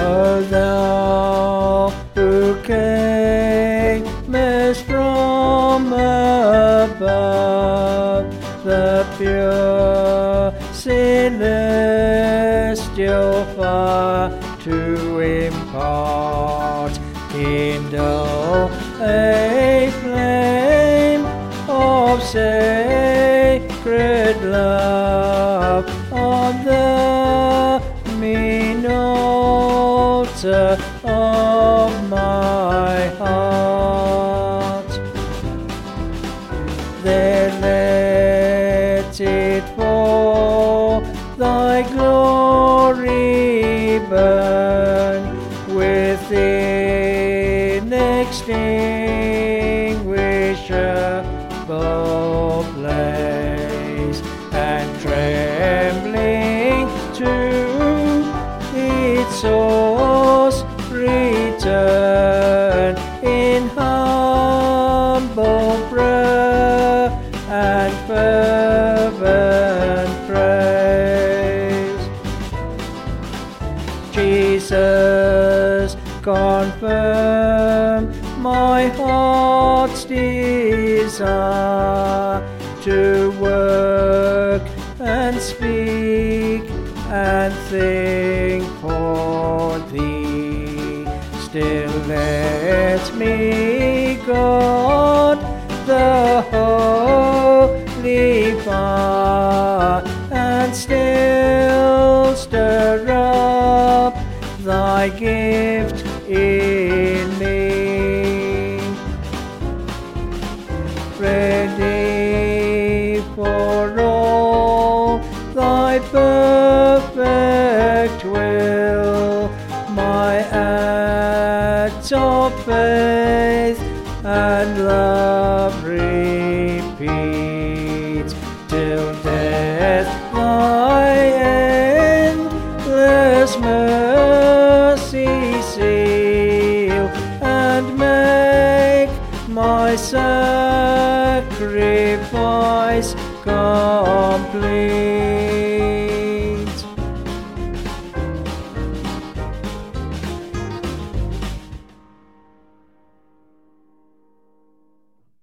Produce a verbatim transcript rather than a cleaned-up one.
O thou who camest from above, the pure celestial fire to impart, kindle a flame of sacred love on the mean altar of my heart. There let it for thy glory burn within extinguishable place, and trembling to its source return in humble prayer and fervent praise. Jesus, confirm my heart's desire to work and speak and think for thee. Still let me, God, the holy fire, and still stir up thy gift in me. Ready for all thy perfect will, my acts of faith and love repeat, till death thy endless mercy seal, and make my sacrifice complete.